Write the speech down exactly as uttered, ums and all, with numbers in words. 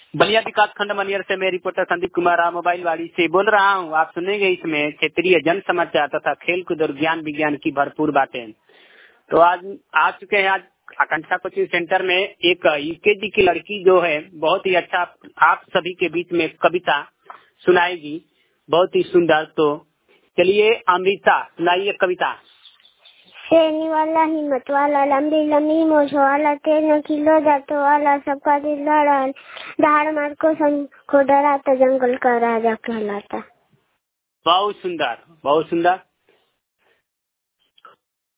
बलिया विकास खंड मनियर से मैं रिपोर्टर संदीप कुमार मोबाइल वाली से बोल रहा हूँ। आप सुनेंगे इसमें क्षेत्रीय जन समाचार तथा खेल कूद और ज्ञान विज्ञान की भरपूर बातें। तो आज आ चुके हैं आज आकांक्षा कोचिंग सेंटर में एक यूकेजी की लड़की जो है बहुत ही अच्छा आप सभी के बीच में कविता सुनाएगी, बहुत ही सुंदर। तो चलिए अमृता सुनाइए कविता। शेरनी वाला हिम्मत वाला लंबी लंबी मोछ वाला तेरह किलो जातो वाला सबका दिल लड़ा दहाड़ मार को को डराता जंगल का राजा कहलाता। बहुत सुंदर बहुत सुंदर।